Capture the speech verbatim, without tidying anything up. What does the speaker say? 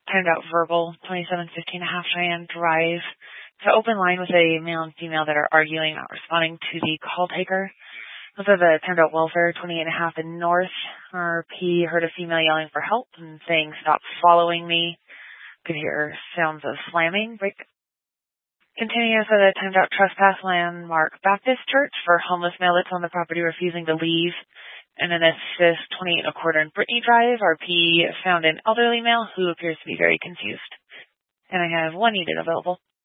timed out verbal, twenty-seven fifteen and a half Cheyenne Drive. It's an open line with a male and female that are arguing, not responding to the call taker. Those are the timed out welfare, twenty-eight and a half in North. R P heard a female yelling for help and saying, "Stop following me." Could hear sounds of slamming. Break. Continues at a timed out trespass landmark Baptist Church for homeless male that's on the property refusing to leave. And then assist twenty-eight and a quarter in Brittany Drive. R P found an elderly male who appears to be very confused. And I have one unit available.